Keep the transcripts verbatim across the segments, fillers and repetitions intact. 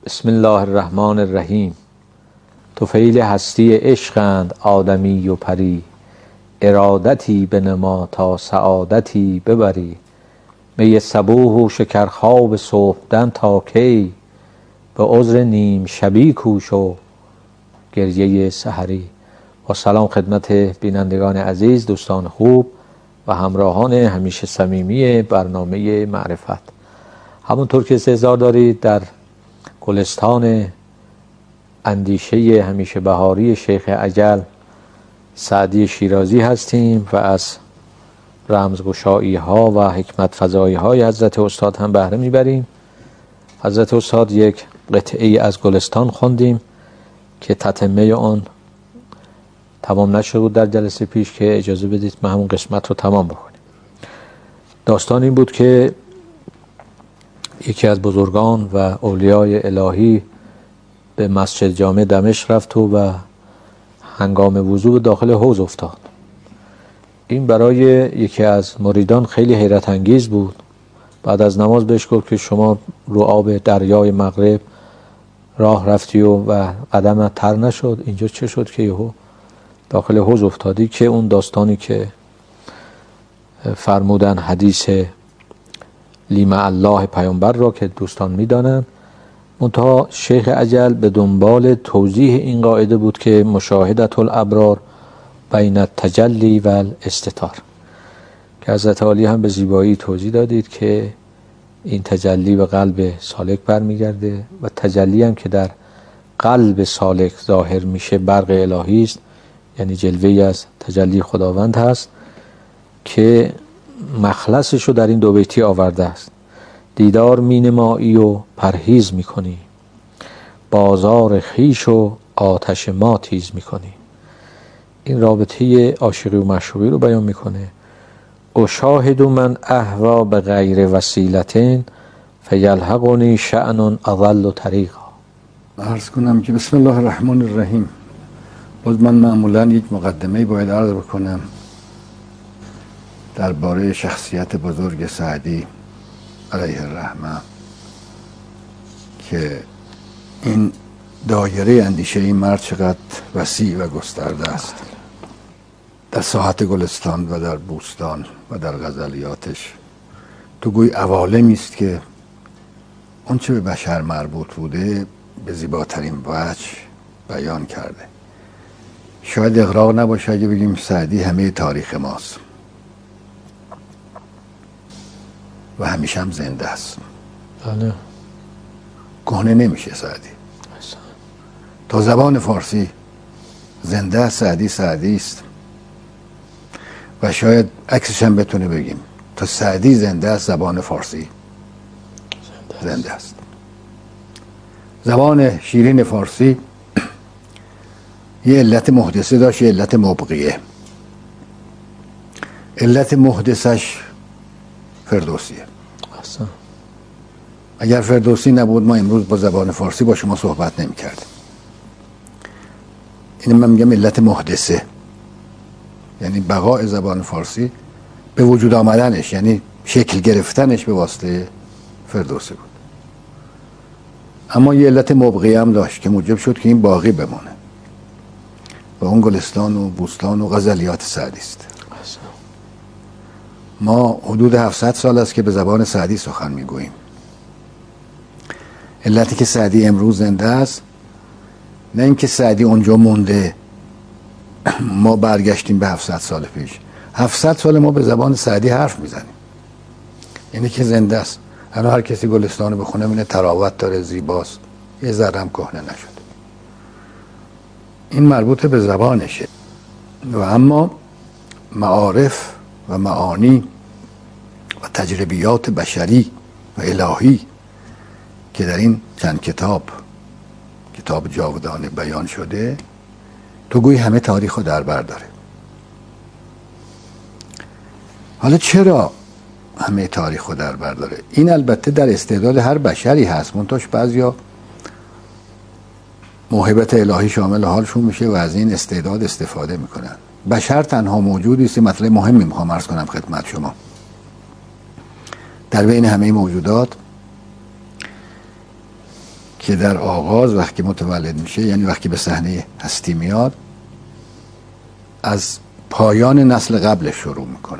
بسم الله الرحمن الرحیم. طفیل هستی عشقند آدمی و پری، ارادتی بنما تا سعادتی ببری. می صبوح و شکرخواب صبحدم تا کی، به عذر نیم شبی کوش و گریه سحری. با سلام خدمت بینندگان عزیز، دوستان خوب و همراهان همیشه صمیمی برنامه معرفت. همونطور که استحضار دارید در گلستان اندیشه همیشه بهاری شیخ اجل سعدی شیرازی هستیم و از رمزگشایی ها و حکمت فزایی های حضرت استاد هم بهره میبریم. حضرت استاد یک قطعه از گلستان خوندیم که تتمه آن تمام نشده بود در جلسه پیش، که اجازه بدید ما همون قسمت رو تمام بکنیم. داستان این بود که یکی از بزرگان و اولیای الهی به مسجد جامع دمشق رفت و, و هنگام وضو داخل حوض افتاد. این برای یکی از مریدان خیلی حیرت انگیز بود. بعد از نماز بهش گفت که شما رو آب دریای مغرب راه رفتی و, و قدمت تر نشد، اینجا چه شد که یهو داخل حوض افتادی؟ که اون داستانی که فرمودن حدیث لیمع الله پیامبر را که دوستان میدانن، منتها شیخ اجل به دنبال توضیح این قاعده بود که مشاهدت الابرار بین التجلی و الاستتار، که حضرت عالی هم به زیبایی توضیح دادید که این تجلی به قلب سالک برمیگرده و تجلی هم که در قلب سالک ظاهر میشه برق الهی است، یعنی جلوه‌ای از تجلی خداوند هست که مخلصش رو در این دو بیتی آورده است. دیدار مینمایی و پرهیز میکنی، بازار خیش و آتش ما تیز میکنی. این رابطه عاشقی و معشوقی رو بیان میکنه. اشاهد من اهوا به غیر وسیلتین فیلحقنی شأن اضل طریقا. عرض کنم که بسم الله الرحمن الرحیم. باز من معمولا یک مقدمه باید عرض بکنم درباره شخصیت بزرگ سعدی علیه الرحمه، که این دایره اندیشه این مرد چقدر وسیع و گسترده است. در ساحت گلستان و در بوستان و در غزلیاتش تو گوی عوالمی است که اون چه به بشر مربوط بوده به زیباترین وجه بیان کرده. شاید اغراق نباشه اگه بگیم سعدی همه تاریخ ماست و همیشه هم زنده است. بله. کهنه نمیشه سعدی. تا زبان فارسی زنده است. سعدی سعدی است و شاید عکسش هم بتونه بگیم تا سعدی زنده است زبان فارسی زنده, زنده است. زبان شیرین فارسی یه علت محدثه داشت، یه علت مبقیه. علت محدثش فردوسیه. اصلا اگر فردوسی نبود ما امروز با زبان فارسی با شما صحبت نمی کردیم. این من میگم علت محدثه، یعنی بقای زبان فارسی به وجود آمدنش، یعنی شکل گرفتنش به واسطه فردوسی بود. اما یه علت مبقیه هم داشت که موجب شد که این باقی بمونه و اون گلستان و بوستان و غزلیات سعدی است. ما حدود هفتصد سال است که به زبان سعدی سخن میگوییم. علتی که سعدی امروز زنده است نه اینکه سعدی اونجا مونده ما برگشتیم به هفتصد سال پیش. هفتصد سال ما به زبان سعدی حرف میزنیم، یعنی که زنده است. الان هر کسی گلستان رو بخونه میبینه تراوت داره، زیباست، یه ذره هم کهنه نشد. این مربوط به زبانشه. و اما معارف و معانی و تجربیات بشری و الهی که در این چند کتاب کتاب جاودانه بیان شده تو گویی همه تاریخ رو در بر داره. حالا چرا همه تاریخ رو در بر داره؟ این البته در استعداد هر بشری هست، منتاش بعضیا موهبت الهی شامل حالشون میشه و از این استعداد استفاده میکنن. بشر تنها موجودی است، مطلب مهمی میخوام عرض کنم خدمت شما، در بین همه موجودات که در آغاز وقتی متولد میشه، یعنی وقتی به صحنه هستی میاد، از پایان نسل قبلش شروع میکنه.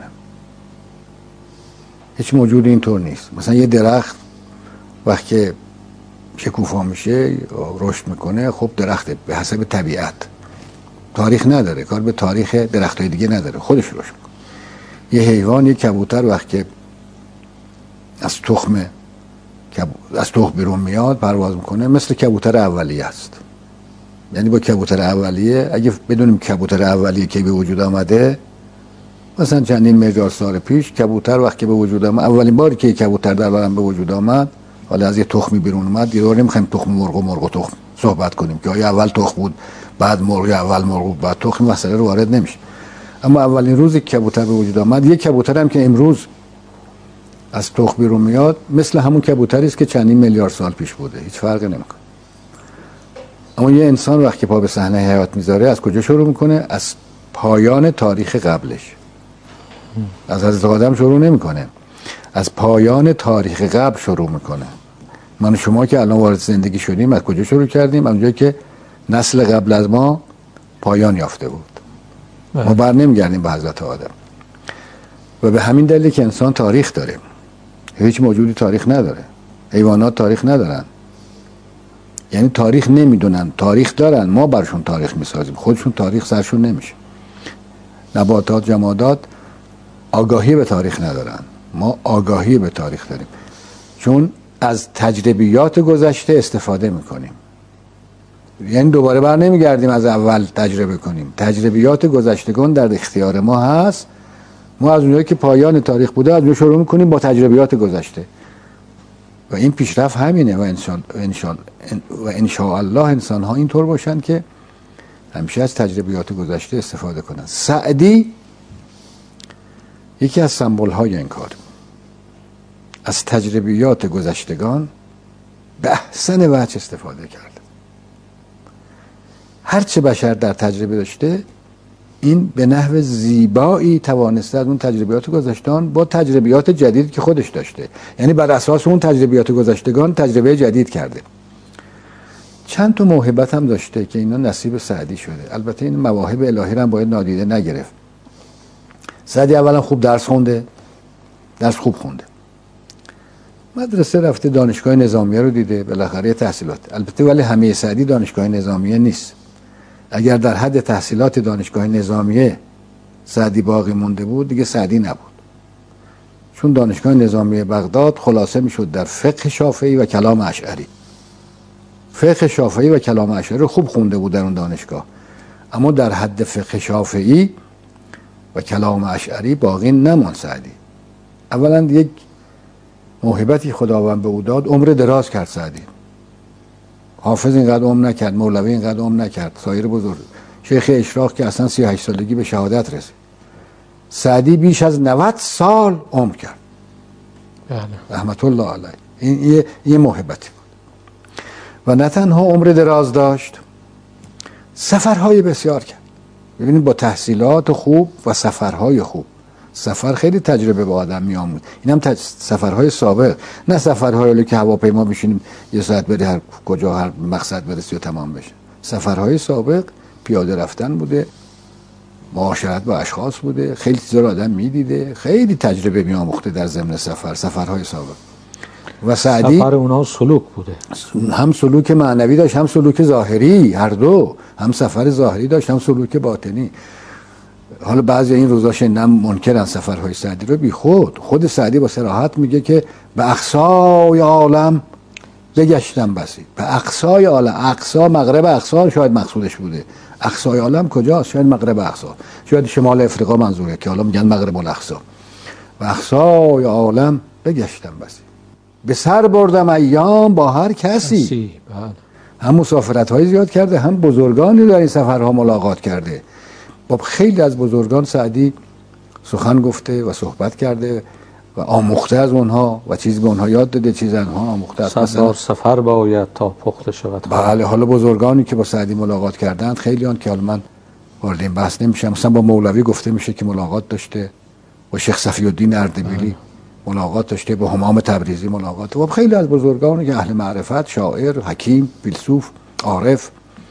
هیچ موجود اینطور نیست. مثلا یه درخت وقتی شکوفا میشه رشد میکنه، خب درخت به حسب طبیعت تاریخ نداره، کار به تاریخ درختای دیگه نداره، خودش رشد میکنه. یه حیوان، یه کبوتر وقتی از تخم از تخم بیرون میاد پرواز میکنه، مثل کبوتر اولیه است. یعنی با کبوتر اولیه، اگه بدونیم کبوتر اولیه که به وجود آمده، مثلا چندین میلیارد سال پیش کبوتر وقتی به وجود آمد، اولین باری که کبوتر در عالم به وجود آمد، حالا از یه تخمی بیرون اومد، دیگه نمیخوایم تخم مرغ و مرغ و تخم صحبت کنیم که آیا اول تخم بود بعد مرغ، یا اول مرغ بود بعد تخم، مسئله رو وارد نمیشه. اما اولین روزی که کبوتر به وجود آمد، یه کبوتر هم که امروز از تخم بیرون میاد، مثل همون کبوتری است که چندین میلیارد سال پیش بوده، هیچ فرقی نمیکنه. اما یه انسان وقتی پا به صحنه حیات میذاره، از کجا شروع میکنه؟ از پایان تاریخ قبلش. از حضرت آدم شروع نمیکنه، از پایان تاریخ قبل شروع میکنه. من و شما که الان وارد زندگی شدیم، از کجا شروع کردیم؟ اونجایی که نسل قبل از ما پایان یافته بود. ما بر نمیگردیم به حضرت آدم. و به همین دلیل که انسان تاریخ داره. هیچ موجودی تاریخ نداره. حیوانات تاریخ ندارن. یعنی تاریخ نمیدونن، تاریخ دارن، ما برشون تاریخ میسازیم، خودشون تاریخ سرشون نمیشه. نباتات، جمادات آگاهی به تاریخ ندارن، ما آگاهی به تاریخ داریم، چون از تجربیات گذشته استفاده میکنیم. یعنی دوباره بر نمیگردیم از اول تجربه کنیم. تجربیات گذشتگان در اختیار ما هست. ما از اونجایی که پایان تاریخ بوده، از اونجا شروع میکنیم با تجربیات گذشته. و این پیشرفت همینه. و انشاء انشاء و انشاء الله انسان ها اینطور باشن که همیشه از تجربیات گذشته استفاده کنن. سعدی یکی از سمبل های این کار، از تجربیات گذشتگان به احسن وجه استفاده کرد. هرچه بشر در تجربه داشته، این به نحو زیبایی توانسته از اون تجربیات گذشتگان با تجربیات جدید که خودش داشته، یعنی بر اساس اون تجربیات گذشتگان تجربه جدید کرده. چند تا موهبت هم داشته که اینا نصیب سعدی شده. البته این مواهب الهی رو هم باید نادیده نگرفت. سعدی اولا خوب درس خونده، درس خوب خونده، مدرسه رفته، دانشگاه نظامیه رو دیده، بالاخره تحصیلات. البته ولی همه سعدی دانشگاه نظامیه نیست. اگر در حد تحصیلات دانشگاه نظامیه سعدی باقی مونده بود، دیگه سعدی نبود. چون دانشگاه نظامیه بغداد خلاصه میشد در فقه شافعی و کلام اشعری. فقه شافعی و کلام اشعری رو خوب خونده بود در اون دانشگاه، اما در حد فقه شافعی و کلام اشعری باقی نماند سعدی. اولا یک موهبتی خداوند به او داد، عمر دراز کرد سعدی. حافظ اینقدر عمر نکرد، مولوی اینقدر عمر نکرد، سایر بزرگ، شیخ اشراق که اصلا سی و هشت سالگی به شهادت رسید. سعدی بیش از نود سال عمر کرد. بله. رحمت الله علیه. این یه, یه موهبتی بود. و نه تنها عمر دراز داشت، سفرهای بسیار کرد. ببینید با تحصیلات خوب و سفرهای خوب. سفر خیلی تجربه به آدم میآموزه. این هم تج... سفرهای سابق، نه سفرهایی که هواپیما بشینیم یه ساعت بری هر کجا هر مقصد برسی و تمام بشه. سفرهای سابق پیاده رفتن بوده، معاشرت با اشخاص بوده، خیلی چیزا رو آدم میدیده، خیلی تجربه میآموخته در ضمن سفر، سفرهای سابق. و سعدی سفر اونا سلوک بوده، هم سلوک معنوی داشت، هم سلوک ظاهری، هر دو، هم سفر ظاهری داشت، هم سلوک باطنی. حالا بعضی این روزا شنیدم منکرن سفرهای سعدی رو، بی خود خود سعدی با صراحت میگه که به اقصای عالم بگشتم بسی. به اقصای عالم، اقصا مغرب اقصا شاید مقصودش بوده. اقصای عالم کجاست؟ شاید مغرب اقصا، شاید شمال افریقا منظوره که حالا میگن مغرب الاقصا. به اقصای عالم بگشتم بسی، به سر بردم ایام با هر کسی. هم مسافرت های زیاد کرده، هم بزرگانی در این سفرها ملاقات کرده. با خیلی از بزرگان سعدی سخن گفته و صحبت کرده و آموخته از اونها و چیزی به اونها یاد داده، چیز اونها آموخته از. صد بار سفر باید تا پخته شود. بله. حالا بزرگانی که با سعدی ملاقات کردند خیلی آن که حالا من وارد این بحث نمیشم. مثلا با مولوی گفته میشه که ملاقات داشته، با شیخ صفی الدین اردبیلی ملاقات داشته، با همام تبریزی ملاقات و خیلی از بزرگانی که اهل معرفت، شاعر، حکیم، فیلسوف، عارف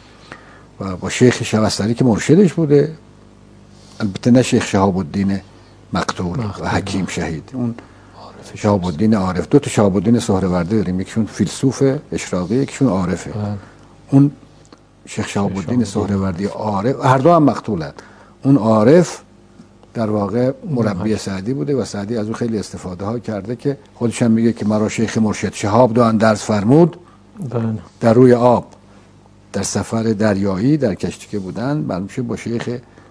و با شیخ شبستری که مرشدش بوده، البته نه شیخ شهاب الدین مقتول و حکیم شهید، اون شهاب الدین عارف. دو تا شهاب الدین سهروردی داریم، یکیشون فیلسوف اشراقی، یکیشون عارفه. اون شیخ شهاب الدین سهروردی عارف، هر دو هم مقتولن. اون عارف در واقع مربی سعدی بوده و سعدی از او خیلی استفاده ها کرده که خودش هم میگه که مرا شیخ مرشد شهاب دو اندرز فرمود در روی آب، در سفر دریایی در کشتی که بودن معلوم شد با شیخ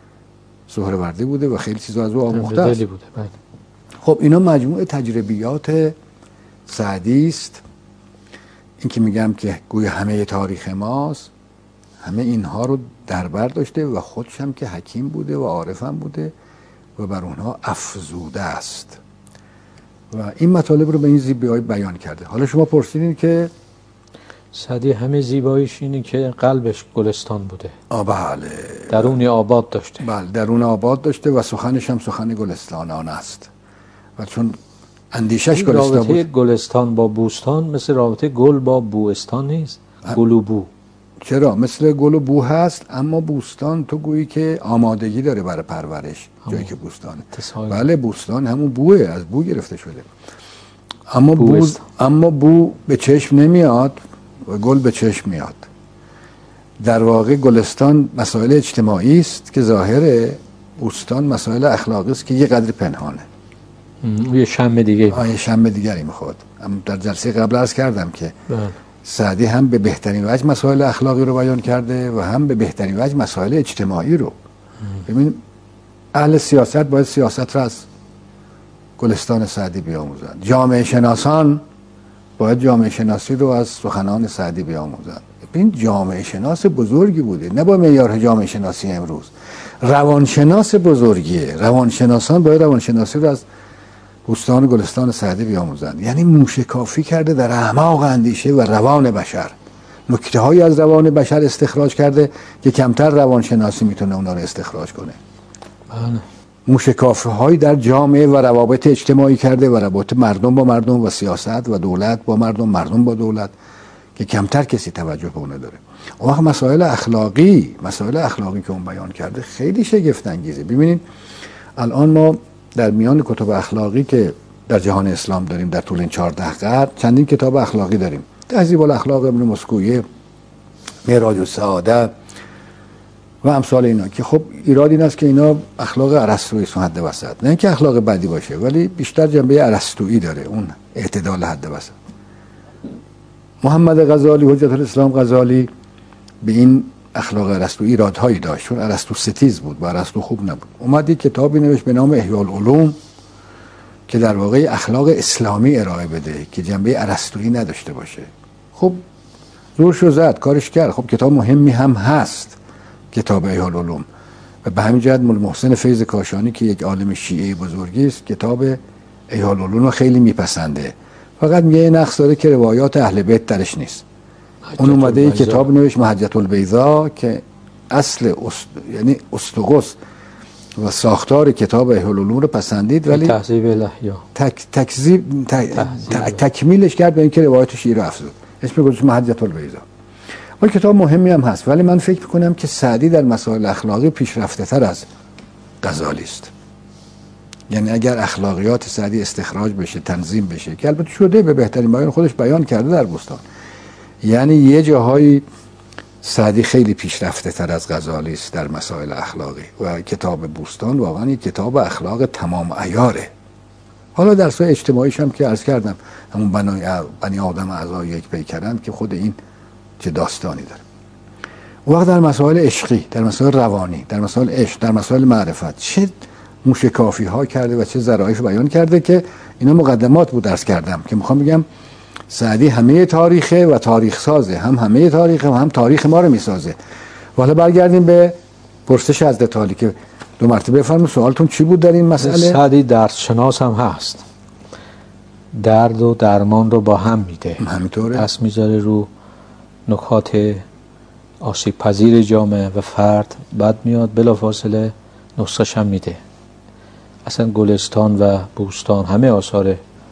سهروردی بوده و خیلی چیزا از او آموخته است. خب اینا مجموعه تجربیات سعدی است. این که میگم که گویا همه تاریخ ماست، همه اینها رو در بر داشته و خودش هم که حکیم بوده و عارف هم بوده و بر اونها افزوده است و این مطالب رو به این زیبایی بیان کرده. حالا شما پرسیدین که سعدی همه زیباییش اینه که قلبش گلستان بوده. آ بله. درونی آباد داشته. بله، درون آباد داشته و سخنش هم سخن گلستانان است و چون اندیشش گلستان بود. رابطه گلستان با بوستان مثل رابطه گل با بوستان نیست. گل و بو. چرا؟ مثل گل و بو هست، اما بوستان تو گویی که آمادگی داره برای پرورش، جایی که بوستانه. بله بوستان همون بوه، از بو گرفته شده. اما بو اما بو به چشم نمیاد و گل به چشم میاد. در واقع گلستان مسائل اجتماعی است که ظاهره، بوستان مسائل اخلاقی است که یه قدر پنهانه. یه شمع دیگه. آه یه شمع دیگری میخواد. اما در جلسه قبل عرض کردم که سعدی هم به بهترین وجه مسائل اخلاقی رو بیان کرده و هم به بهترین وجه مسائل اجتماعی رو. ببین اهل سیاست باید سیاست رو از گلستان سعدی بیاموزند. جامعه شناسان باید جامعه شناسی رو از سخنان سعدی بیاموزند. ببین جامعه شناس بزرگی بوده، نه با معیار جامعه شناسی امروز. روانشناس بزرگیه. روانشناسان باید روانشناسی رو از بوستان گلستان سعدی بیاموزند. یعنی موشکافی کرده در اعماق اندیشه و روان بشر، نکته هایی از روان بشر استخراج کرده که کمتر روانشناسی میتونه اونا رو استخراج کنه. بله. موشکافی هایی در جامعه و روابط اجتماعی کرده و روابط مردم با مردم و سیاست و دولت با مردم، مردم با دولت، که کمتر کسی توجه به اون داره. اون وقت مسائل اخلاقی، مسائل اخلاقی که اون بیان کرده خیلی شگفت انگیزه. ببینید الان ما در میان کتب اخلاقی که در جهان اسلام داریم در طول این چهارده قرن چندین کتاب اخلاقی داریم. تهذیب الاخلاق ابن مسکویه، معراج السعاده و امثال اینا که خب ایراد این است که اینا اخلاق ارسطویی است حد وسط، نه اینکه اخلاق بدی باشه ولی بیشتر جنبه ارسطویی داره، اون اعتدال حد وسط. محمد غزالی حجت الاسلام غزالی به این اخلاق ارسطو ایرادهایی داشت، چون ارسطو ستیز بود، با ارسطو خوب نبود. اومد یک کتابی نوشت به نام احیاء العلوم که در واقع اخلاق اسلامی ارائه بده که جنبه ارسطویی نداشته باشه. خب زورشو زد، کارش کرد. خب کتاب مهمی هم هست کتاب احیاء العلوم و به همین جهت مولا محسن فیض کاشانی که یک عالم شیعه بزرگی است کتاب احیاء العلوم رو خیلی میپسنده، فقط میگه نقص داره که روایات اهل بیت درش نیست. اون اومده این کتاب نوشت محجة البیضاء که اصل است... یعنی استقص و ساختار کتاب احیاء العلوم رو پسندید ولی تهذیب الاحیا تک... تکذیب ت... ت... تکمیلش کرد به اینکه روایت شیعه رو افزود، اسم گذاشت محجة البیضاء. اون کتاب مهمی هم هست ولی من فکر میکنم که سعدی در مسائل اخلاقی پیشرفته تر از غزالی است. یعنی اگر اخلاقیات سعدی استخراج بشه، تنظیم بشه، که البته شده به بهترین بیان خودش بیان کرده در بوستان، یعنی یه جاهای سعدی خیلی پیشرفته تر از غزالی است در مسائل اخلاقی و کتاب بوستان واقعا یک کتاب اخلاق تمام عیاره. حالا در سوی اجتماعیش هم که عرض کردم همون بنای بنی آدم اعضای یک پیکرند که خود این چه داستانی داره. وقت در مسائل عشقی، در مسائل روانی، در مسائل عشق، در مسائل معرفت چه موشکافی ها کرده و چه ظرایف بیان کرده که اینا مقدمات بود درس کردم که میخوام بگم سعدی همه تاریخه و تاریخ سازه، هم همه تاریخه و هم تاریخ ما رو میسازه. و حالا برگردیم به پرسش از دتالی که دو مرتبه بفرمایید سوالتون چی بود در این مسئله؟ سعدی درد شناس هم هست، درد و درمان رو با هم میده، همینطوره، دست میذاره رو نکات آسیب پذیر جامعه و فرد، بعد میاد بلافاصله نسخش هم میده. اصلا گلستان و بوستان همه آثار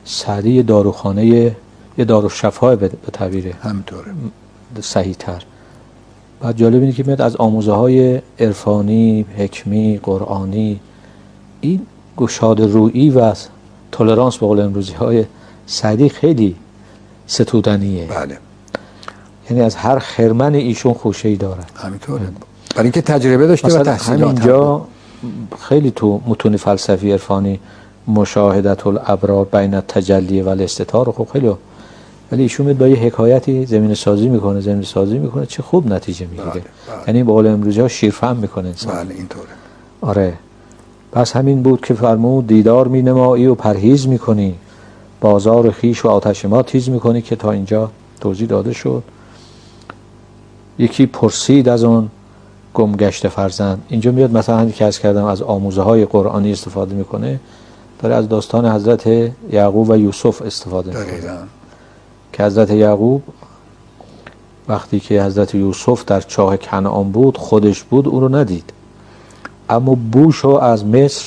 سعدی یه داروخانه، یه داروشفا به تعبیر همینطوره صحیح تر. بعد جالب اینه که میاد از آموزه های عرفانی، حکمی، قرآنی، این گشاد رویی و تولرانس به قول امروزی های سعدی خیلی ستودنیه. بله. یعنی از هر خرمن ایشون خوشه‌ای دارد. همینطوره. برای اینکه تجربه داشته و تحصیلات همینجا خیلی تو متون فلسفی عرفانی مشاهدت الابرار بین التجلی و الاستتار، خب خیلی، ولی ایشون میاد با یه حکایتی زمین سازی میکنه زمین سازی میکنه چه خوب نتیجه میگیره. بله، بله. یعنی به قول امروزی ها شیرفهم میکنه انسان. بله اینطوره. آره. پس همین بود که فرمود دیدار مینمایی و پرهیز میکنی، بازار خیش و آتش ما تیز میکنی، که تا اینجا توضیح داده شد. یکی پرسید از اون گمگشت فرزند. اینجا میاد مثلا همین که عرض کردم از آموزه های قرآنی استفاده میکنه، داره از داستان حضرت یعقوب و یوسف استفاده میکنه که حضرت یعقوب وقتی که حضرت یوسف در چاه کنعان بود، خودش بود، اون رو ندید، اما بوشو از مصر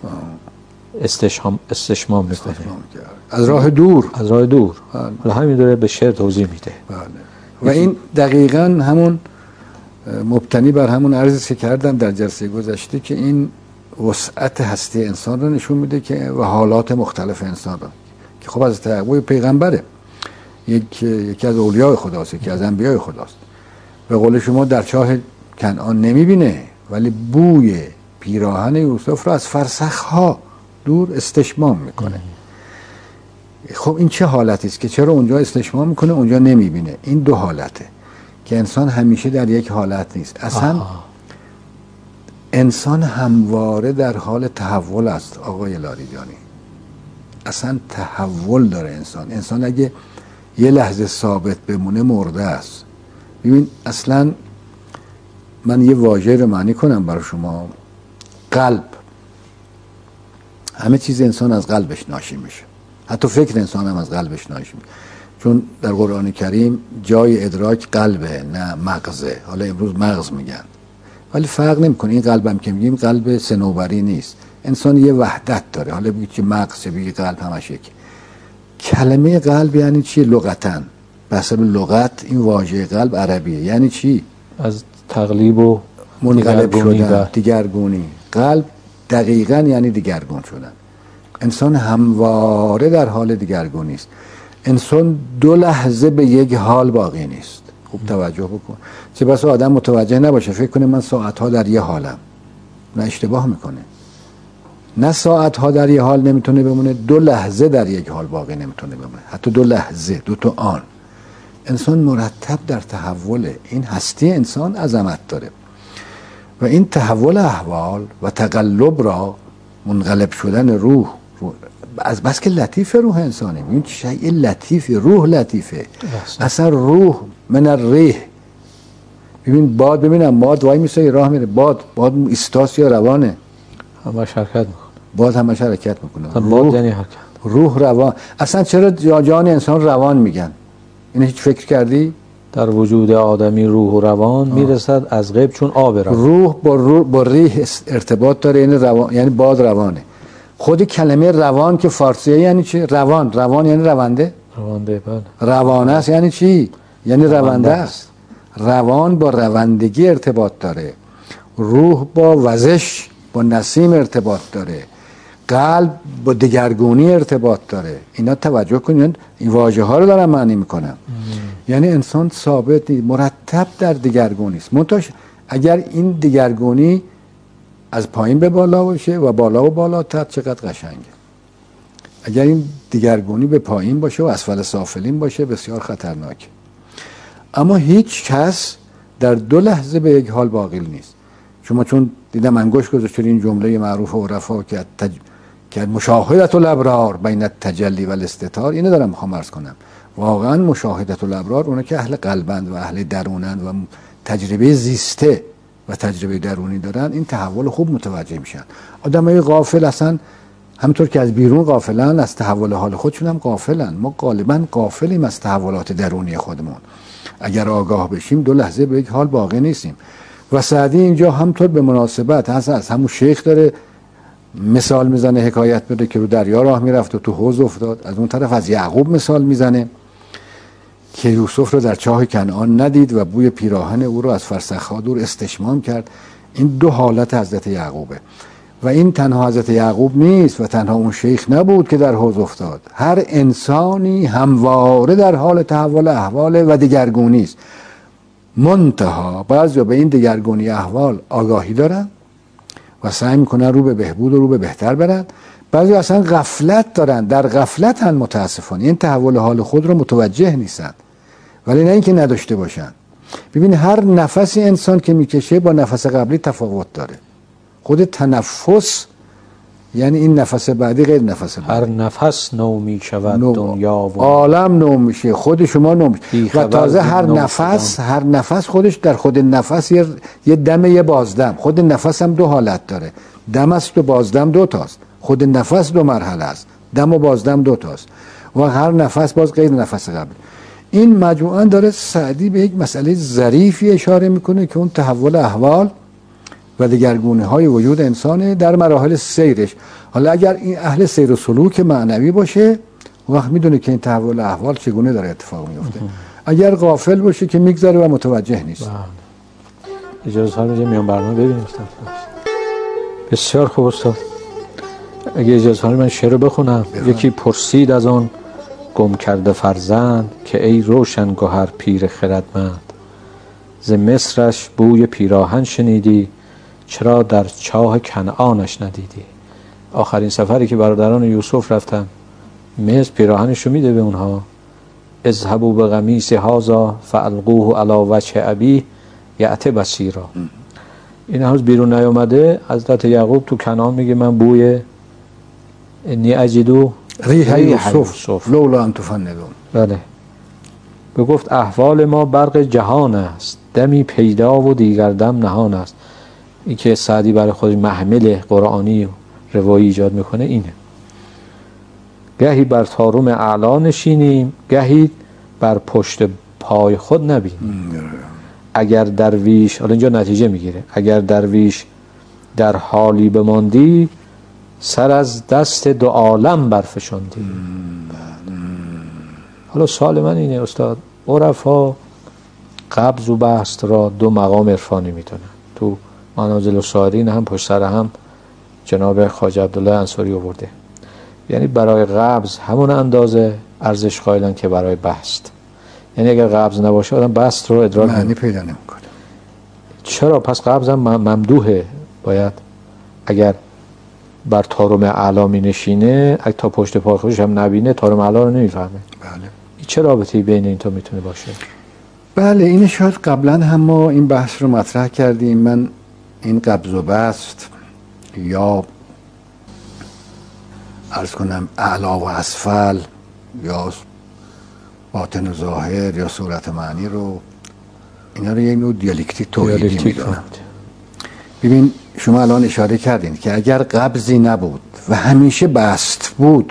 استشمام استشمام میکنه از راه دور از راه دور حالا همین داره به شعر توضیح میده. بله. و این دقیقاً همون مبتنی بر همون عرضی که کردم در جلسه گذشته که این وسعت هستی انسان رو نشون میده که و حالات مختلف انسان رو، که خب از یعقوب پیغمبره، یک یکی از اولیاء خداست، یکی از انبیاء خداست. به قول شما در چاه کنعان نمیبینه، ولی بوی پیراهن یوسف رو از فرسخ‌ها دور استشمام میکنه. خب این چه حالتی است که چرا اونجا استشمام میکنه اونجا نمیبینه؟ این دو حالته که انسان همیشه در یک حالت نیست. اصلا آها. انسان همواره در حال تحول است آقای لاریجانی. اصلا تحول داره انسان. انسان اگه یه لحظه ثابت بمونه مرده است. ببین اصلا من یه واژه رو معنی کنم برای شما. قلب، همه چیز انسان از قلبش ناشی میشه، حتی فکر انسان هم از قلبش ناشی میشه، چون در قرآن کریم جای ادراک قلبه نه مغزه. حالا امروز مغز میگن ولی فرق نمیکنه. این قلبم که میگیم قلب صنوبری نیست. انسان یه وحدت داره. حالا بگید که مغز، بگید قلب، همش یک. کلمه قلب یعنی چی لغتاً؟ به حسب لغت این واژه قلب عربیه. یعنی چی؟ از تقلیب و منقلب شدن، دیگرگونی. قلب دقیقاً یعنی دیگرگون شدن. انسان همواره در حال دیگرگونی است. انسان دو لحظه به یک حال باقی نیست. خوب توجه بکن. چه بسا آدم متوجه نباشه، فکر کنه من ساعتها در یه حالم. نه، اشتباه میکنه. نه ساعتها در یه حال نمیتونه بمونه، دو لحظه در یک حال باقی نمیتونه بمونه، حتی دو لحظه، دو تا آن. انسان مرتب در تحوله. این هستی انسان عظمت داره و این تحول احوال و تقلب را، منقلب شدن روح، روح از بس که لطیف روح انسانه. این شیء لطیفه، روح لطیفه. اصلا روح من الریح. ببین باد، ببینم باد وای میسه راه میره، باد باد ایستاس یا روانه، همش حرکت میکنه. باد همش حرکت میکنه. باد یعنی حرکت. روح روان. اصلا چرا جان انسان روان میگن؟ اینو هیچ فکر کردی؟ در وجود آدمی روح و روان آه. میرسد از غیب چون آب روان. روح با روح با ریح ارتباط داره، یعنی روان، یعنی باد روانه. خود کلمه روان که فارسیه یعنی چی؟ روان. روان یعنی رونده. رونده بله. روانه است یعنی چی؟ یعنی رونده است. روان با روندگی ارتباط داره. روح با وزش، با نسیم ارتباط داره. قلب با دگرگونی ارتباط داره. اینا توجه کنید، این واژه ها رو دارم معنی میکنم. یعنی انسان ثابت نیست، مرتب در دگرگونی است. منتها اگر این دگرگونی از پایین به بالا باشه و بالا و بالاتر، چقدر قشنگه. اگر این دگرگونی به پایین باشه و اسفل سافلین باشه، بسیار خطرناکه. اما هیچ کس در دو لحظه به یک حال باقی نیست. شما چون دیدم انگشت گذاشتید این جمله معروف و رفا که تج... که مشاهدت الابرار بین التجلی و الاستتار، اینو دارم میخوام عرض کنم. واقعا مشاهدت الابرار، اونا که اهل قلبند و اهل درونند و تجربه زیسته و تجربه درونی دارن، این تحول خوب متوجه میشن. آدمای غافل اصلا همونطور که از بیرون غافلن، از تحول حال خودشون هم غافلن. ما غالبا غافلیم از تحولات درونی خودمون. اگر آگاه بشیم دو لحظه به یک حال باقی نیستیم. و سعدی اینجا همطور به مناسبت هست، از همون شیخ داره مثال میزنه، حکایت بده که رو دریا راه میرفت و تو حوض افتاد. از اون طرف از یعقوب مثال میزنه که یوسف رو در چاه کنعان ندید و بوی پیراهن او رو از فرسخ‌ها دور استشمام کرد. این دو حالت حضرت یعقوبه و این تنها حضرت یعقوب نیست و تنها اون شیخ نبود که در حوض افتاد. هر انسانی همواره در حال تحول احوال و دگرگونی است. منتها بعضیا به این دگرگونی احوال آگاهی دارن و سعی میکنن رو به بهبود و رو به بهتر برن. بعضی اصلا غفلت دارن، در غفلت هم متاسفانه این تحول حال خود رو متوجه نیستن، ولی نه اینکه نداشته باشن. ببین هر نفسی انسان که میکشه با نفس قبلی تفاوت داره. خود تنفس یعنی این نفس بعدی غیر نفس بعدی. هر نفس نو میشود دنیا و عالم نو میشه، خود شما نو میشه و تازه هر نفس شدن. هر نفس خودش در خود نفس یه, یه دم یه بازدم. خود نفس هم دو حالت داره، دم است و بازدم دو تاست. خود نفس دو مرحله است، دم و بازدم دو تاست و هر نفس باز غیر نفس قبل. این مجموعاً داره سعدی به یک مسئله ظریفی اشاره میکنه که اون تحول احوال و دگرگونی های وجود انسانه در مراحل سیرش. حالا اگر این اهل سیر و سلوک معنوی باشه وقت میدونه که این تحول احوال چگونه داره اتفاق میفته. اگر غافل باشه که میگذره و متوجه نیست. اجازه ها رو میان برنامه ببینیم استاد. بسیار خوب استاد. اگه اجازه ها من شعر بخونم. بخونم. یکی پرسید از آن گم کرده فرزند که ای روشن گوهر پیر خردمند، ز مصرش بوی پیراهن شنیدی چرا در چاه کنعانش ندیدی. آخرین سفری که برادران یوسف رفتن مصر پیراهنشو میده به اونها. اذهبوا بقمیص هذا فالقوه علی وجه ابی یأتی بصیرا. این هنوز بیرون نیامده. حضرت یعقوب تو کنعان میگه من بوی انی اجدو ریح یوسف لولا ان تفندون. بله. به گفت احوال ما برق جهان است، دمی پیدا و دیگر دم نهان است. این که سعدی برای خود محمل قرآنی و روایی ایجاد میکنه اینه. گهی بر طارم اعلا نشینیم، گهی بر پشت پای خود نبینیم. اگر درویش، حالا اینجا نتیجه میگیره، اگر درویش در حالی بماندی سر از دست دو عالم برفشاندی. حالا سوال من اینه استاد، عرفا قبض و بسط را دو مقام عرفانی میدونن. تو منازل الصالحین هم پشت سر هم جناب خواجه عبدالله انصاری آورده. یعنی برای قبض همون اندازه ارزش قائلن که برای بسط. یعنی اگر قبض نباشه آدم بسط رو ادراک معنی پیدا نمیکنه. چرا؟ پس قبض هم ممدوحه. باید اگر بر طارم اعلا می نشینه، اگه تا پشت پای خودش هم نبینه طارم اعلا رو نمیفهمه. بله. این چه رابطه‌ای بین این تو میتونه باشه؟ بله این شاید قبلا هم ما این بحث رو مطرح کردیم. من این قبض و بسط یا عرض کنم اعلا و اسفل یا باطن و ظاهر یا صورت معنی رو اینا رو یک نوع دیالکتیک توحیدی میدونم. ببین شما الان اشاره کردین که اگر قبضی نبود و همیشه بسط بود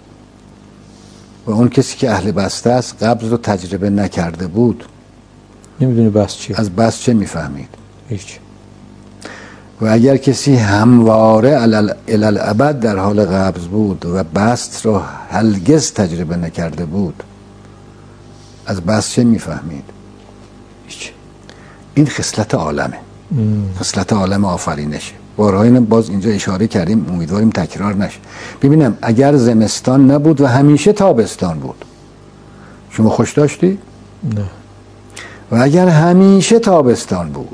و اون کسی که اهل بسته است قبض رو تجربه نکرده بود نمیدونه بسط چیه، از بسط چه میفهمید؟ هیچ. و اگر کسی همواره الالابد در حال قبض بود و بسط رو هرگز تجربه نکرده بود از بسط چه میفهمید؟ هیچ. این خصلت عالمه، خصلت عالم آفرینشه. بارها اینم باز اینجا اشاره کردیم، امیدواریم تکرار نشه. ببینم اگر زمستان نبود و همیشه تابستان بود شما خوش داشتی؟ نه. و اگر همیشه تابستان بود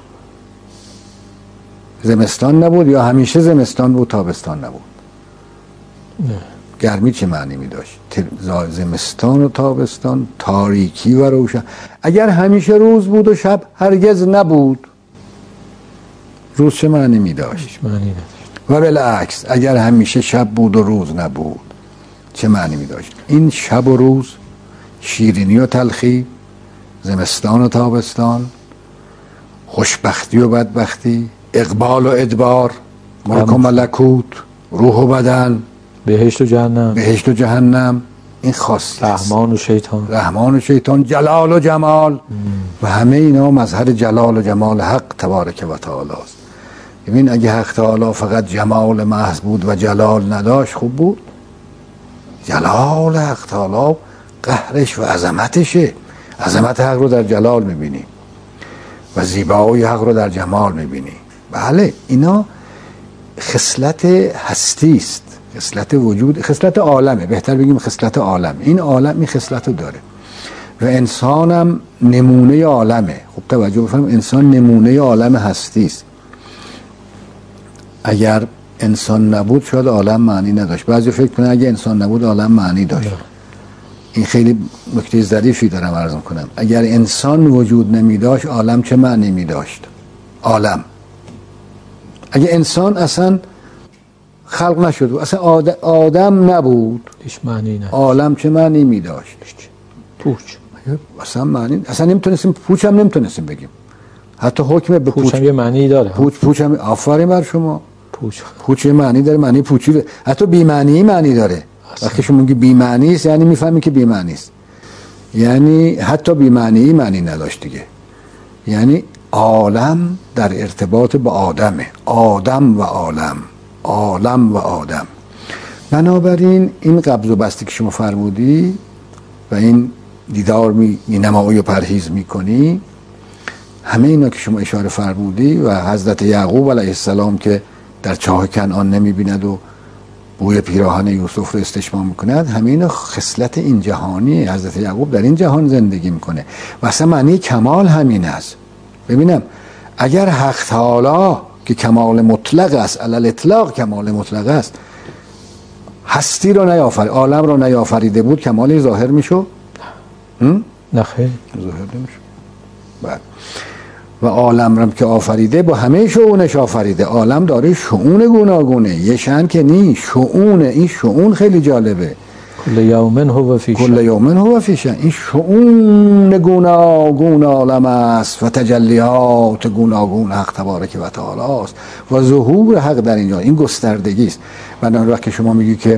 زمستان نبود یا همیشه زمستان بود تابستان نبود نه. گرمی چه معنی می داشت؟ زمستان و تابستان، تاریکی و روشن. اگر همیشه روز بود و شب هرگز نبود روز چه معنی می داشت؟ معنی نداشت. و بالعکس اگر همیشه شب بود و روز نبود چه معنی می داشت؟ این شب و روز، شیرینی و تلخی، زمستان و تابستان، خوشبختی و بدبختی، اقبال و ادبار، ملک و ملکوت، روح و بدن، بهشت و جهنم، بهشت و جهنم، این خاصیت رحمان و شیطان، رحمان و شیطان، جلال و جمال ام. و همه اینا مظهر جلال و جمال حق تبارک و تعالی است. ببین اگه حق تعالی فقط جمال محض بود و جلال نداشت خوب بود؟ جلال حق تعالی قهرش و عظمتشه. عظمت حق رو در جلال میبینی و زیبایی حق رو در جمال میبینی. بله اینا خصلت هستی است، خصلت وجود، خصلت عالمه، بهتر بگیم خصلت عالم. این عالم این خصلت رو داره و انسان هم نمونه عالمه. خب توجه بفرمایید، انسان نمونه عالم هستی است. اگر انسان نبود شاید عالم معنی نداشت. بعضی فکر کنن اگه انسان نبود عالم معنی داشت. این خیلی نکته ظریفی دارم عرض کنم. اگر انسان وجود نمی داشت عالم چه معنی می داشت؟ عالم اگه انسان اصلا خلق نشد، اصلا آدم نبود، هیچ معنی نداشت، عالم چه معنی می داشت؟ پوچ. اصلا معنی، اصلا نمیتونستیم، پوچ هم نمیتونستیم بگیم. حتی حکم به پوچ هم یه معنی داره. پوچ پوچ هم، آفرین بر شما. پوچ پوچ یه معنی داره، معنی پوچی داره. حتی بی معنی معنی داره. وقتی شما میگی بی معنی است یعنی میفهمی که بی معنی است. یعنی حتی بی معنی معنی نداشت دیگه. یعنی عالم در ارتباط با آدمه، آدم و عالم، عالم و آدم. بنابراین این قبض و بستی که شما فرمودی و این دیدار می نمایی و پرهیز میکنی، همه اینا که شما اشاره فرمودی و حضرت یعقوب علیه السلام که در چاه کنعان نمیبیند و بوی پیراهن یوسف رو استشمام میکند، همه اینا خصلت این جهانی. حضرت یعقوب در این جهان زندگی میکنه و اصلا معنی کمال همین است. ببینم اگر حق تعالی که کمال مطلق است، علل اطلاق کمال مطلق است، هستی رو نیافرید، عالم رو نیافریده بود، کمالی ظاهر میشو؟ نه خیر ظاهر نمیشو. بعد و عالم رو که آفریده با همه شؤونش آفریده. عالم داره شؤون گوناگونه، یه شأن که نی، شؤون. این شؤون خیلی جالبه. کل یوم هو فی شأن، کل یوم هو فی شأن. این شؤون گوناگون عالم است و تجلیات گوناگون حق تبارک و تعالی است و ظهور حق در اینجا. این گستردگی است. بنابراین وقتی شما میگی که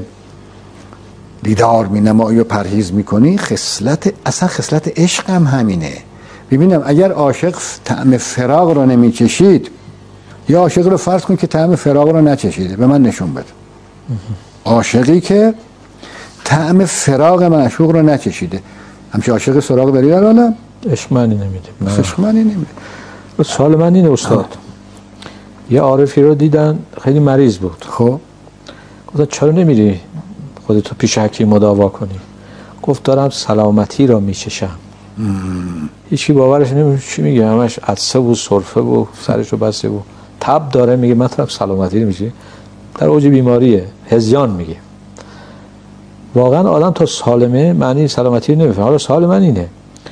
دیدار مینمایی و پرهیز میکنی، خصلت اصلا خصلت عشق هم همینه. ببینم اگر عاشق طعم فراق رو نمیچشید، یا عاشق رو فرض کن که طعم فراق رو نچشیده، به من نشون بده عاشقی که طعم فراق معشوق رو نچشیده. همچه عاشق سراغ داری در عالم؟ عشق معنی نمیده. عشق معنی نمیده. سوال من اینه استاد، یه عارفی رو دیدن خیلی مریض بود. خب گفتن چرا نمیری خودتو پیش حکیم مداوا کنی؟ گفت دارم سلامتی را میچشم. هیچی باورش نمیشه. چی میگه؟ همش عطسه و سرفه و سرش رو بسته و تب داره. میگه من طرف سلامتی نمیشه، در اوج بیماریه، هذیان. میگه واقعا آدم تا سالمه معنی سلامتی رو نمیفهمه. حالا سوال من اینه،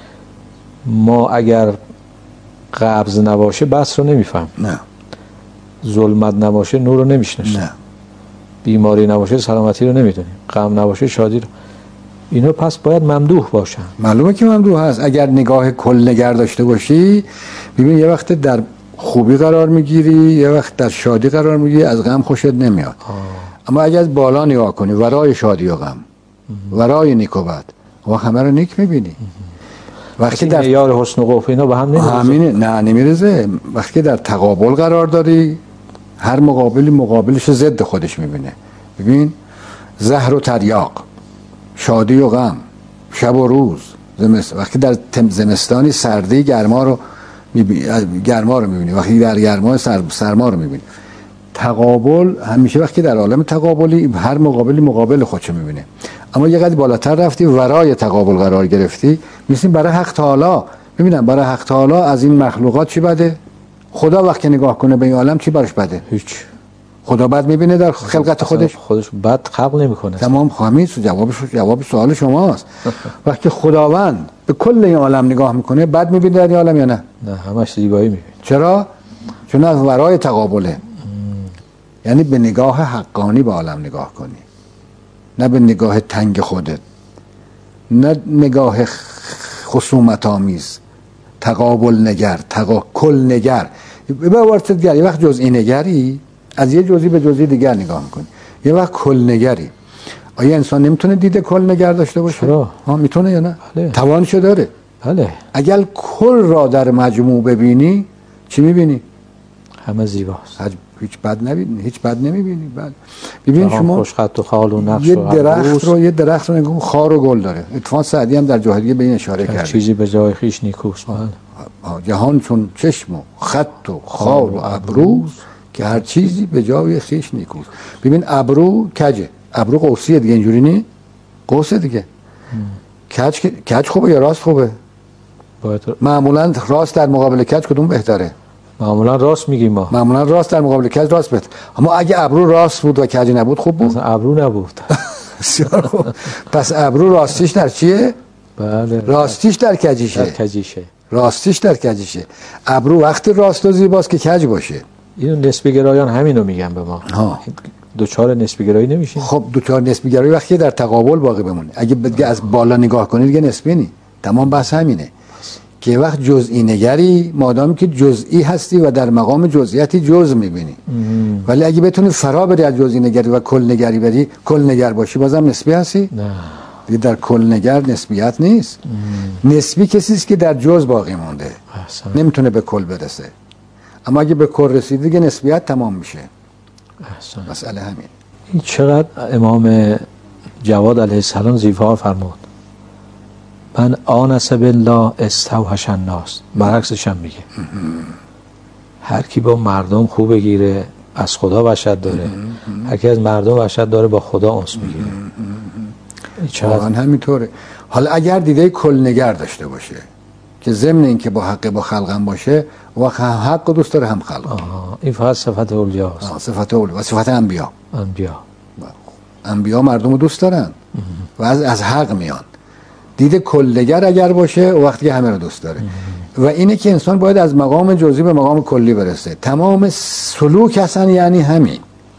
ما اگر قبض نباشه بس رو نمیفهم، نه ظلمت نباشه نور رو نمیشناسیم، نه بیماری نباشه سلامتی رو نمیدونیم، غم نباشه شادی رو. اینو پس باید ممدوح باشن. معلومه که ممدوح هست. اگر نگاه کل نگر داشته باشی، ببین یه وقت در خوبی قرار میگیری، یه وقت در شادی قرار میگیری، از غم خوشت نمیاد. آه. اما اگر از بالا نگاه کنی، ورای شادی و غم، ورای نیک و بد، و همه رو نیک میبینی. وقتی در یار حسن و قوف اینا به هم نمیرزه. همینه، نه نمیرزه. وقتی در تقابل قرار داری، هر مقابلی مقابلش ضد خودش میبینه. ببین زهر و تریاق، شادی و غم، شب و روز، زمست... وقتی در زمستانی سردی گرما رو میبینی، گرما رو میبینی، وقتی در گرما سر... سرما رو میبینی. تقابل همیشه وقتی در عالم تقابلی هر مقابلی مقابل خودشو میبینه. اما یه قدر بالاتر رفتی، ورای تقابل قرار گرفتی، میسیم برای حق تعالی. ببینم برای حق تعالی از این مخلوقات چی بده؟ خدا وقتی نگاه کنه به این عالم چی براش بده؟ هیچ. خدا بد میبینه در خلقت خودش؟ خودش بد خلق نمیکنه. تمام. خامی جوابش جواب سوال شماست. وقتی خداوند به کل این عالم نگاه میکنه بد میبینه در این عالم یا نه؟ نه، همش زیبایی میبینه. چرا؟ چون از ورای تقابله. ام. یعنی به نگاه حقانی به عالم نگاه کنی، نه به نگاه تنگ خودت، نه نگاه خصومت آمیز، تقابل نگر، تقا... کل نگر. به عبارت دیگر، یه وقت جزئی نگری، از یه جزئی به جزئی دیگر نگاه میکنی، یه وقت کل نگری. آیا انسان نمیتونه دیده کل نگر داشته باشه؟ چرا؟ ها میتونه یا نه؟ بله. توانشو داره. بله. اگر کل را در مجموع ببینی چی میبینی؟ همه زیباست. هیچ بد نبینی، هیچ بد نمیبینی. بله ببین شما خوش خط و خال و نقش یه و درخت رو یه درخت رو نگاه خار و گل داره. اتفاقا سعدی هم در جاهلیه به این اشاره کرده، چیزی به جای خویش نیکوست. جهان چون چشم و خط و خال و ابروز که هر چیزی به جای خویش نیکوست. ببین ابرو کجه، ابرو قوسیه دیگه، اینجوری نی قوسه دیگه. کج کج خوبه یا راست خوبه؟ باید معمولا راست در مقابل کج کدوم بهتره؟ معمولا راست میگیم ما. معمولا راست در مقابل کج راست بهتره. اما اگه ابرو راست بود و کج نبود خوب بود؟ اصلا ابرو نبود. بسیار خوب. پس ابرو راستیش در چیه؟ بله. راستیش در کجیشه. در کجیشه. راستیش در کجیشه. ابرو وقتی راست و زیباست که کج باشه. اینو نسبی گرایان همینو میگن به ما. ها. دوچار نسبی گرایی نمیشین؟ خب دوچار نسبی گرایی وقتی در تقابل باقی بمونه. اگه دیگه از بالا نگاه کنید دیگه نسبی نی. تمام بحث همینه. که وقت جزئی نگری، مادامی که جزئی هستی و در مقام جزئیاتی جزء میبینی. ولی اگه بتونی فرا بری از جزئی نگری و کل نگری بری، کل نگر باشی، بازم نسبی هستی؟ نه. دیگه در کل نگر نسبیت نیست. ام. نسبی کسی است که در جزء باقی مونده. احسن. نمیتونه به کل برسه. اما اگه به کل رسید دیگه نسبیت تمام میشه. احسن. مسئله همین. این چقدر امام جواد علیه السلام زیبا فرمود. من آنس بالله استوحش الناس. برعکسش هم میگه. هر کی با مردم خوب بگیره از خدا وحشت داره. هر کی از مردم وحشت داره با خدا انس میگیره. واقعا همینطوره. حالا اگر دیده کل نگر داشته باشه که ضمن این که با حق با خلقم باشه و حق دوست داره هم خلق. این فقط صفت اولیاء است. صفت اولیاء و صفت انبیا. انبیا. انبیا مردم رو دوست دارن و از از حق میان. دید کلگر اگر باشه و وقتی همه رو دوست داره. ام. و اینه که انسان باید از مقام جزئی به مقام کلی برسه. تمام سلوک اصلا یعنی همین.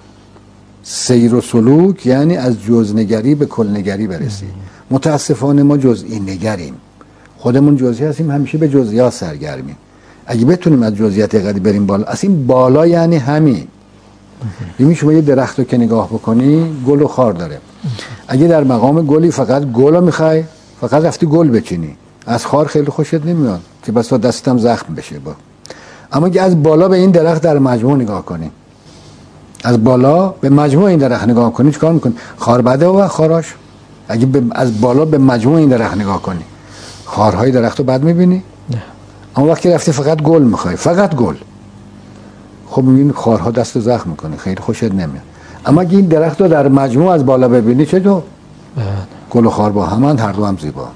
سیر و سلوک یعنی از جزءنگری به کل نگری برسیم. متاسفانه ما جزئی نگریم، خودمون جزئی هستیم، همیشه به جزئیات سرگرمیم. اگه بتونیم از جزئیات قدی بریم بالا، اصلا این بالا یعنی همین. ببین شما یه درخت رو که نگاه بکنی گل و خار داره. اگه در مقام گلی فقط گل رو میخوای، فقط رفتی گل بچینی، از خار خیلی خوشت نمیاد که بس دستم زخم بشه. با اما اگه از بالا به این درخت در مجموع نگاه کنی، از بالا به مجموع این درخت نگاه کنی، چیکار میکنی؟ خار بده و خاراش. اگه از بالا به مجموع این درخت نگاه کنی، خارهای درخت رو بد میبینی؟ نه. اما وقتی رفتی فقط گل میخوای، فقط گل، خب میبینی خارها دست زخم میکنه، خیلی خوشت نمیاد. اما اگه این درخت رو در مجموع از بالا ببینی چطور؟ گل و خار با هم، هر دو هم زیبا.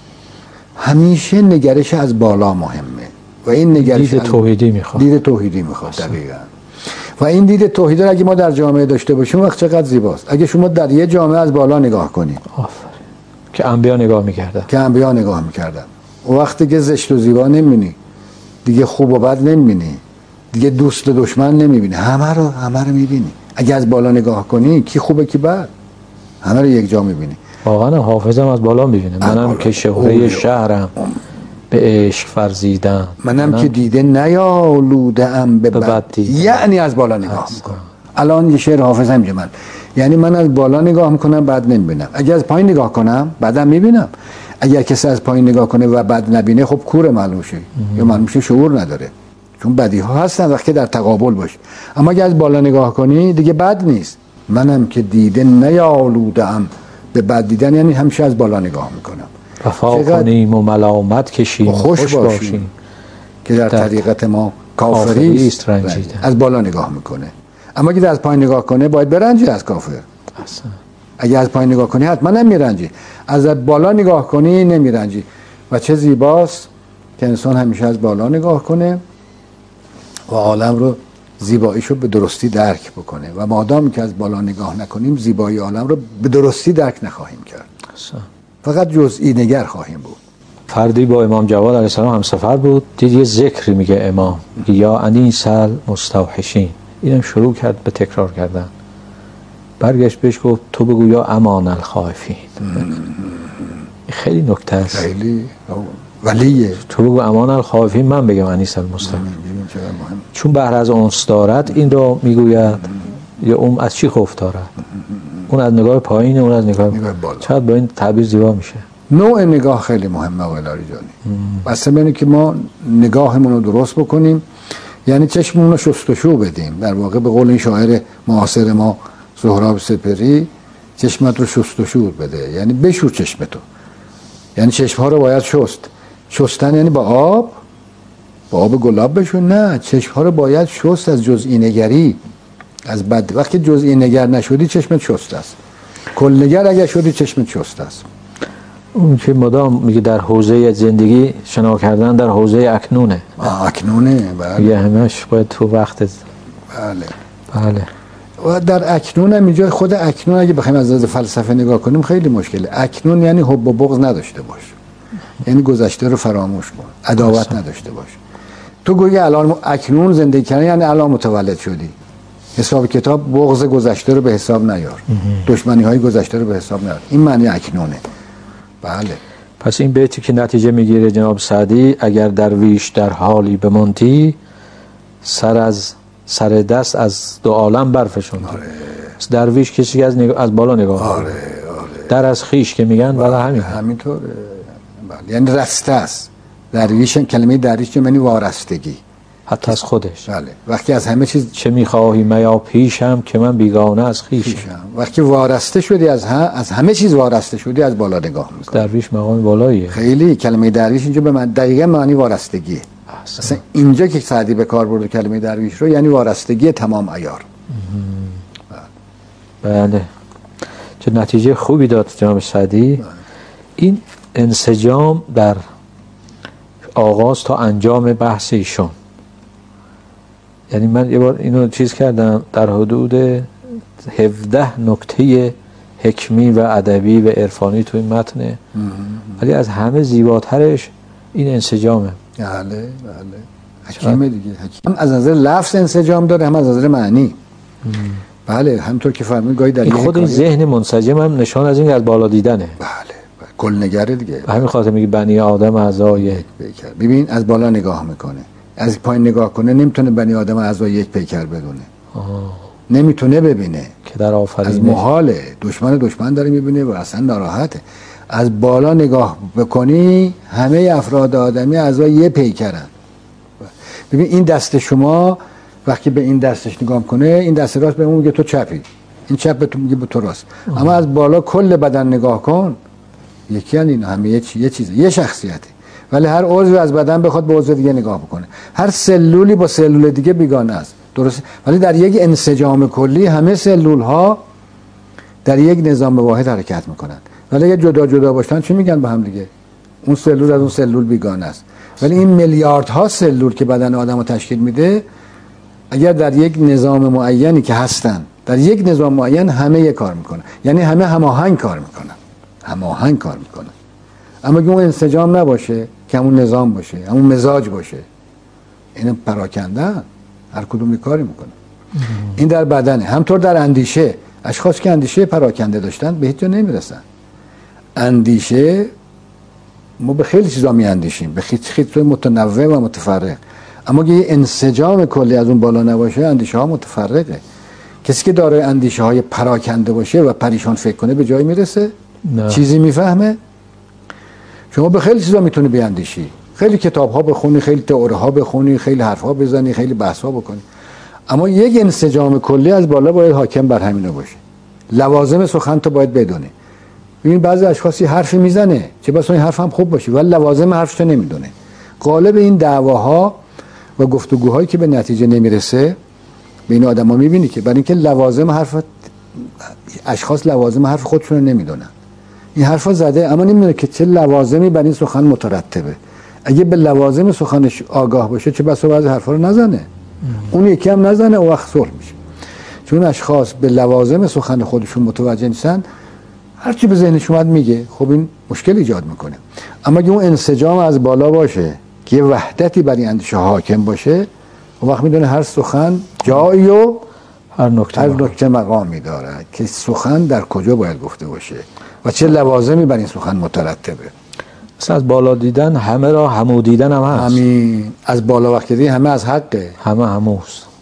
همیشه نگرش از بالا مهمه و این نگرش دید توحیدی میخواد. دید توحیدی میخواد دقیقاً. و این دید توحیدی رو اگه ما در جامعه داشته باشیم وقت چقدر زیباست. اگه شما در یه جامعه از بالا نگاه کنی، آفرین، که انبیا نگاه میکردن که انبیا نگاه میکردن، و وقتی که زشت و زیبا نمیبینی، دیگه خوب و بد نمیبینی، دیگه دوست و دشمن نمیبینی، همه رو همه رو میبینی. اگه از بالا نگاه کنی کی خوبه کی بد، همه رو یک جا میبینی. واقعا حافظم از بالا میبینه. منم که شهره شهرم به عشق فرزیدم، منم, منم که دیده نیالوده ام به بد، یعنی از بالا نگاه میکنم. الان یه شعر حافظ هم من، یعنی من از بالا نگاه میکنم بد نمیبینم، اگه از پایین نگاه کنم بدم میبینم. اگر کسی از پایین نگاه کنه و بد نبینه خب کوره معلوم شه یا معلوم شه شعور نداره، چون بدی ها هستن وقتی در تقابل باشه. اما اگه از بالا نگاه کنی دیگه بد نیست. منم که دیده نیالوده ام به بد دیدن، یعنی همیشه از بالا نگاه میکنم. وفا کنیم و ملامت کشیم، خوش, خوش باشیم, باشیم که در, در طریقت ما کافری است رنجیدن. از بالا نگاه میکنه. اما اگه از پایین نگاه کنه باید برنجی از کافر. اصلا. اگه از پایین نگاه کنی حتما نمیرنجی، از بالا نگاه کنی نمیرنجی. و چه زیباست که انسان همیشه از بالا نگاه کنه و عالم رو، زیباییشو به درستی درک بکنه. و مادام که از بالا نگاه نکنیم زیبایی عالم رو به درستی درک نخواهیم کرد. اصلا. فقط جزئی نگر خواهیم بود. فردی با امام جواد علیه السلام همسفر بود، دید یه ذکری میگه امام، یا انیس المستوحشین. اینم شروع کرد به تکرار کردن. برگشت بهش گفت تو بگو یا امان الخائفین. خیلی نکته است، خیلی ولیه. تو بگو امان الخائفین، من بگم انیس المستوحشین. چون بهر از انس دارد این رو میگوید، یا اون از چی خوف دارد؟ اون از نگاه پایینه، اون از نگاه بالا. چقدر با این تعبیر زیبا میشه. نوع نگاه خیلی مهمه آقای لاریجانی. بس اینه که ما نگاهمون رو درست بکنیم یعنی چشممون رو شستشو بدیم. در واقع به قول این شاعر معاصر ما سهراب سپهری، چشمت رو شستشو بده، یعنی بشور چشمتو. یعنی چشمها رو باید شست. شستن یعنی با آب، با آب گلاب بشون؟ نه، چشمها رو باید شست از جزئی نگری، از بد. وقتی جزئی نگر نشدی چشمت شست است. کل نگر اگر شدی چشمت شست است. اون که مدام میگه در حوزه زندگی شنا کردن در حوزه اکنونه. اکنونه، بله. میگه همش باید تو وقت. بله بله. و در اکنون هم اینجا خود اکنون اگه بخوایم از نظر فلسفه نگاه کنیم خیلی مشکله. اکنون یعنی حب و بغض نداشته باش، یعنی گذشته رو فراموش کن، عداوت اصلا نداشته باش. تو گویی الان اکنون زندگی کردن یعنی الان متولد شدی. حساب کتاب بغض گذشته رو به حساب نیار، دشمنی های گذشته رو به حساب نیار. این معنی اکنونه. بله. پس این بیتی که نتیجه میگیره جناب سعدی، اگر درویش در حالی بمانتی، سر از سر دست از دو عالم برفشوندی. آره. درویش کسی که از, نگ... از بالا نگاه کنه. آره. آره. در از خیش که میگن، بله. برای همین همینطوره. بله. یعنی رسته است. درویش، کلمه درویش یعنی وارستگی حتی از خودش. بله. وقتی از همه چیز چه میخواهی میا پیشم که من بیگانه از خیشم. وقتی وارسته شدی از هم، از همه چیز وارسته شدی، از بالا نگاه میکنی. درویش مقام بالاییه. خیلی کلمه درویش اینجا به من دقیقاً معنی وارستگیه. اصلا اینجا که سعدی به کار برده کلمه درویش رو، یعنی وارستگی تمام عیار. بله. چه نتیجه خوبی داد جناب سعدی. بله. این انسجام در آغاز تا انجام بحث ایشون، یعنی من یه بار اینو چیز کردم، در حدود هفده نکته حکمی و ادبی و عرفانی تو این متنه، ولی از همه زیباترش این انسجامه. بله بله. حکیمه دیگه. حکیم از نظر لفظ انسجام داره، هم از نظر معنی. ام. بله، همونطور که فرمودید گاهی در خود این ذهن منسجم هم نشان از این از بالا دیدنه. بله. کل نگره دیگه. به همین خاطر میگه بنی آدم اعضای یک پیکر. ببین از بالا نگاه میکنه، از پایین نگاه کنه نمیتونه بنی آدم اعضای یک پیکر بدونه. آه. نمیتونه ببینه که در آفرینش از محاله. دشمن دشمن داره میبینه و اصلا ناراحته. از بالا نگاه بکنی همه افراد آدمی اعضای یک پیکرن. ببین این دست شما وقتی به این دستش نگاه کنه، این دست راست به اون میگه تو چپی، این چپ به تو میگه به تو راست. آه. اما از بالا کل بدن نگاه کن، یکی ان این همه یه چیز، یه چیزه، یه شخصیته. ولی هر عضو از بدن بخواد به عضو دیگه نگاه بکنه، هر سلولی با سلول دیگه بیگانه است. درست؟ ولی در یک انسجام کلی همه سلول ها در یک نظام واحد حرکت میکنن. ولی اگه جدا جدا باشن چی میگن به هم دیگه؟ اون سلول از اون سلول بیگانه است. ولی این میلیاردها سلول که بدن آدمو تشکیل میده، اگر در یک نظام معینی که هستن، در یک نظام معین همه یک کار میکنن، یعنی همه هماهنگ کار میکنن، هماهنگ کار میکنن. اما اگه اون انسجام نباشه، که همون نظام باشه، همون مزاج باشه، این پراکنده هر کدوم یک کاری میکنه. این در بدنه. همطور در اندیشه، اشخاص که اندیشه پراکنده داشتن به هیچ جا نمیرسن. اندیشه، ما به خیلی چیزا میاندیشیم، به خیلی خیلی متنوع و متفرق، اما اگه یه انسجام کلی از اون بالا نباشه، اندیشه ها متفرقه. کسی که داره اندیشه های پراکنده باشه و پریشان فکر کنه به جایی میرسه؟ نه. چیزی میفهمه؟ شما به خیلی چیزا میتونی بیاندیشی، خیلی کتاب ها بخونی، خیلی تئوری ها بخونی، خیلی حرف ها بزنی، خیلی بحث ها بکنی، اما یک انسجام کلی از بالا باید حاکم بر همینه باشه. لوازم سخن تو باید بدونی. ببین بعضی اشخاصی حرفی میزنه، چه بسا این حرف هم خوب باشه، ولی لوازم حرفش رو نمیدونه. غالب این دعواها و گفتگوهایی که به نتیجه نمیرسه بین آدما میبینی که برای اینکه لوازم حرف اشخاص لوازم حرف خودشون رو نمیدونن. این حرفا زده اما نمیدونه که چه لوازمی بر این سخن مترتبه. اگه به لوازم سخنش آگاه باشه چه بسا بعضی حرفا رو نزنه. اون یکی هم نزنه و وقت صلح میشه. چون اشخاص به لوازم سخن خودشون متوجه نیستن، هر چی به ذهنش اومد میگه، خب این مشکل ایجاد میکنه. اما اگه اون انسجام از بالا باشه که یه وحدتی برای اندیشه حاکم باشه، اون وقت میدونه هر سخن جایی و هر نکته هر نکته مقامی داره که سخن در کجا باید گفته باشه و چه لوازمی بر این سخن مترتبه. مثلا از بالا دیدن همه را همو دیدن هم هست. همین از بالا وقتی همه از حقه، همه هموست.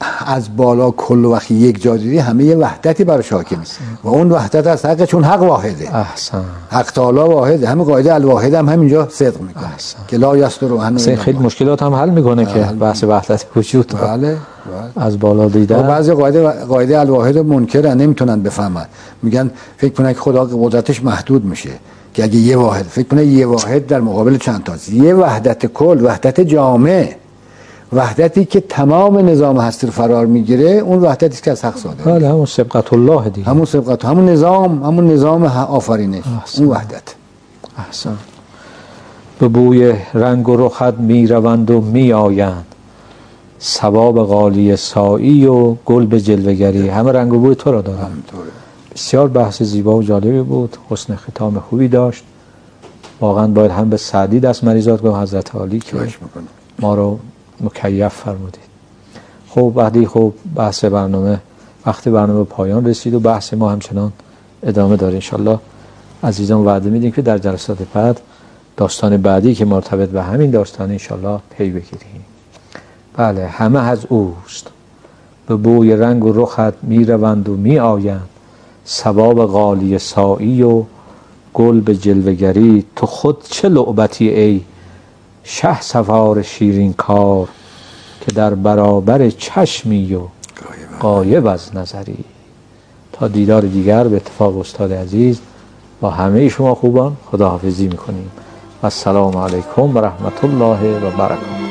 از بالا کل وقتی یک جا دیدی همه یه وحدتی براش حاکمه و اون وحدت از حق، چون حق واحده. احسن. حق تعالی واحده. همین قاعده الواحد هم همینجا صدق میکنه که لا یستر عنه. خیلی مشکلات هم حل میکنه که بحث وحدت وجود. بله. بله. از بالا دیدن. بعضی قاعده قاعده الواحد منکرن، نمیتونن بفهمن، میگن فکر کنن که خدا قدرتش محدود میشه، که اگه یه واحد فکر کنه یه واحد در مقابل چند تاست. یه وحدت کل، وحدت جامع، وحدتی که تمام نظام هستی رو فرار میگیره، اون وحدتی است که از حق صادره. بله، همون سبقت الله دیگه. همون سبقت، همون نظام، همون نظام آفرینش. اون وحدت. احسن. به بوی رنگ و رخت می روند و می آیند، ثواب غالی سایی و گل به جلوگری. همه رنگ و بوی تو را دارن. بسیار بحث زیبا و جالبی بود، حسن ختام خوبی داشت. واقعا باید هم به سعدی دست مریضات گفت، حضرت عالی که ما رو مکیف فرمودید. خب بعدی خب بحث برنامه، وقت برنامه پایان رسید و بحث ما همچنان ادامه داره. انشالله عزیزان وعده میدیم که در جلسات بعد داستان بعدی که مرتبط به همین داستان انشالله پی بگیریم. بله، همه از اوست، به بوی رنگ و رخت می روند و می آیند، ثواب غالی سایی و گل به جلوگری. تو خود چه لعبتی ای شه سوار شیرین کار، که در برابر چشمی و غایب از نظری. تا دیدار دیگر به اتفاق استاد عزیز با همه شما خوبان خداحافظی میکنیم. السلام علیکم و رحمت الله و برکاته.